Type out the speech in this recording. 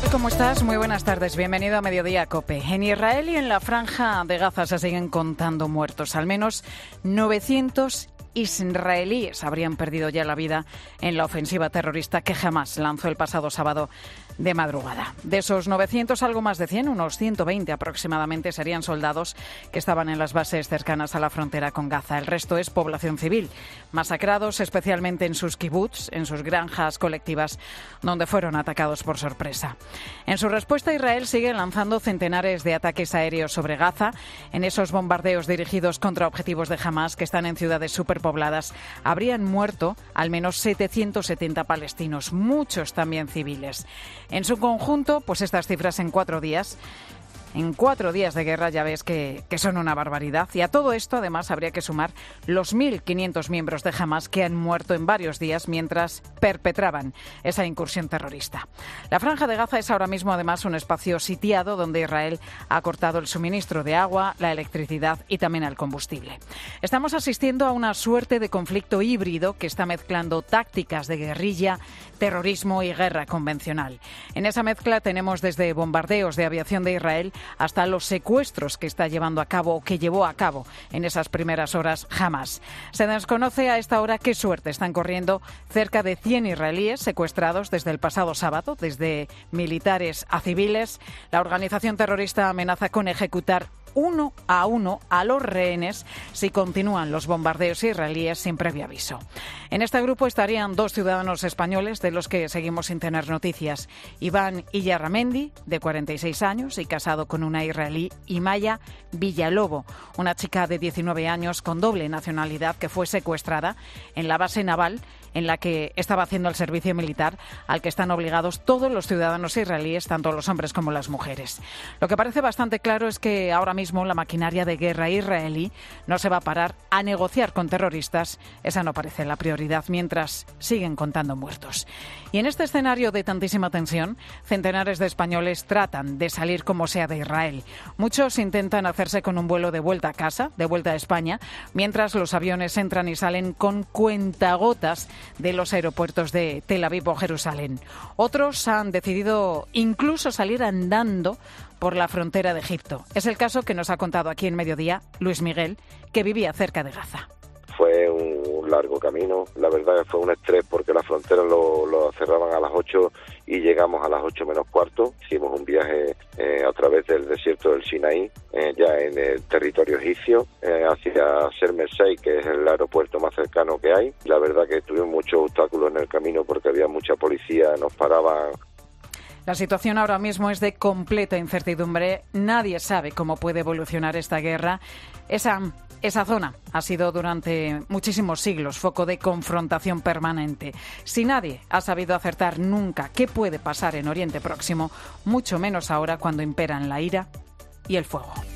¿Cómo estás? Muy buenas tardes. Bienvenido a Mediodía COPE. En Israel y en la Franja de Gaza se siguen contando muertos. Al menos 900 israelíes habrían perdido ya la vida en la ofensiva terrorista que Hamás lanzó el pasado sábado de madrugada. De esos 900, algo más de 100, unos 120 aproximadamente, serían soldados que estaban en las bases cercanas a la frontera con Gaza. El resto es población civil, masacrados especialmente en sus kibbutz, en sus granjas colectivas, donde fueron atacados por sorpresa. En su respuesta, Israel sigue lanzando centenares de ataques aéreos sobre Gaza. En esos bombardeos dirigidos contra objetivos de Hamás, que están en ciudades superpobladas, habrían muerto al menos 770 palestinos, muchos también civiles. En su conjunto, pues estas cifras en 4 días. En 4 días de guerra ya ves que son una barbaridad. Y a todo esto, además, habría que sumar los 1.500 miembros de Hamás que han muerto en varios días mientras perpetraban esa incursión terrorista. La Franja de Gaza es ahora mismo, además, un espacio sitiado donde Israel ha cortado el suministro de agua, la electricidad y también el combustible. Estamos asistiendo a una suerte de conflicto híbrido que está mezclando tácticas de guerrilla, terrorismo y guerra convencional. En esa mezcla tenemos desde bombardeos de aviación de Israel hasta los secuestros que está llevando a cabo o que llevó a cabo en esas primeras horas Hamás. Se desconoce a esta hora qué suerte están corriendo cerca de 100 israelíes secuestrados desde el pasado sábado, desde militares a civiles. La organización terrorista amenaza con ejecutar uno a los rehenes si continúan los bombardeos israelíes sin previo aviso. En este grupo estarían 2 ciudadanos españoles de los que seguimos sin tener noticias. Iván Iyarramendi, de 46 años y casado con una israelí, y Maya Villalobo, una chica de 19 años con doble nacionalidad que fue secuestrada en la base naval en la que estaba haciendo el servicio militar, al que están obligados todos los ciudadanos israelíes, tanto los hombres como las mujeres. Lo que parece bastante claro es que ahora mismo la maquinaria de guerra israelí no se va a parar a negociar con terroristas. Esa no parece la prioridad, mientras siguen contando muertos. Y en este escenario de tantísima tensión, centenares de españoles tratan de salir como sea de Israel. Muchos intentan hacerse con un vuelo de vuelta a casa, de vuelta a España, mientras los aviones entran y salen con cuentagotas de los aeropuertos de Tel Aviv o Jerusalén. Otros han decidido incluso salir andando por la frontera de Egipto. Es el caso que nos ha contado aquí en Mediodía Luis Miguel, que vivía cerca de Gaza. Fue un largo camino, la verdad que fue un estrés porque la frontera lo cerraban a las 8 y llegamos a las 8 menos cuarto. Hicimos un viaje a través del desierto del Sinaí, ya en el territorio egipcio, hacia Sharm el Sheikh, que es el aeropuerto más cercano que hay. La verdad que tuvimos muchos obstáculos en el camino porque había mucha policía, nos paraban. La situación ahora mismo es de completa incertidumbre. Nadie sabe cómo puede evolucionar esta guerra. Esa zona ha sido durante muchísimos siglos foco de confrontación permanente. Si nadie ha sabido acertar nunca qué puede pasar en Oriente Próximo, mucho menos ahora cuando imperan la ira y el fuego.